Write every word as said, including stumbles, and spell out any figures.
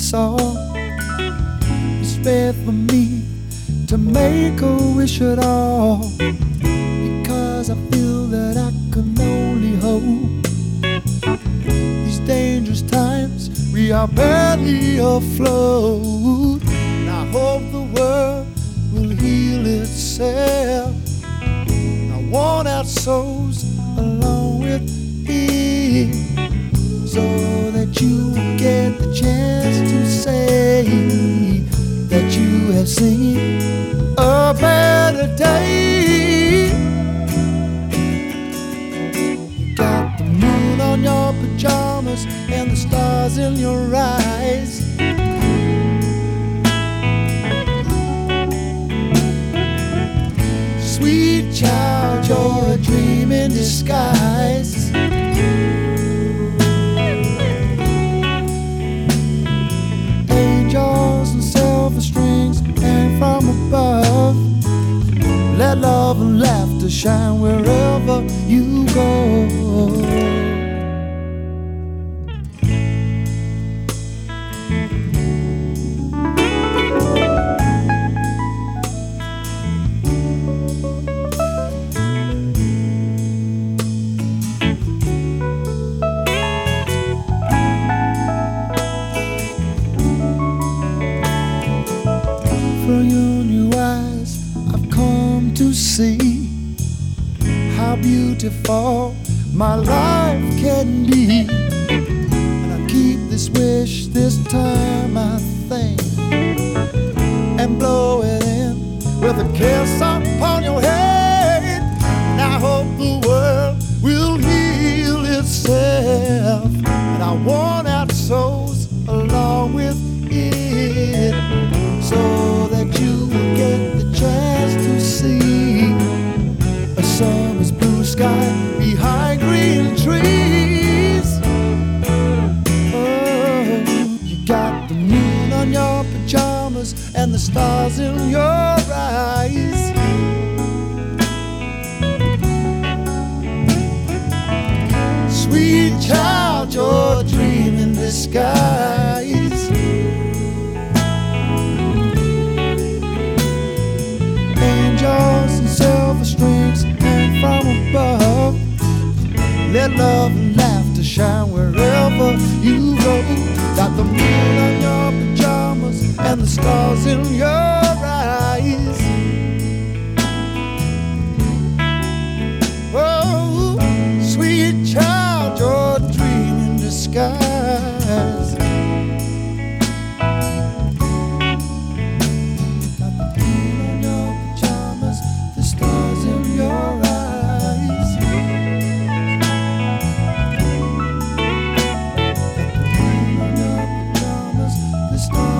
saw. It's rare for me to make a wish at all, because I feel that I can only hope. These dangerous times, we are barely afloat, and I hope the world will heal itself. I want out souls along with it, so that you will get the chance to say that you have seen a better day. You got the moon on your pajamas and the stars in your eyes. Sweet child, you're a dream in disguise. Angels and silver strings hang from above. Let love and laughter shine wherever you go. From your new eyes, I've come to see how beautiful my life can be. And I keep this wish this time, I think, and blow it in with a kiss upon your head. And I hope the world will heal itself, and I want out souls along with it, so that you will get the chance to see a summer's blue sky behind green trees. Oh, you got the moon on your pajamas and the stars in your eyes. Sweet child, your dream in disguise. Angels and silver strings hang from above. Let love and laughter shine wherever you go. Got the moon on your pajamas and the stars in your eyes. Oh, sweet child, your dream in disguise. Stars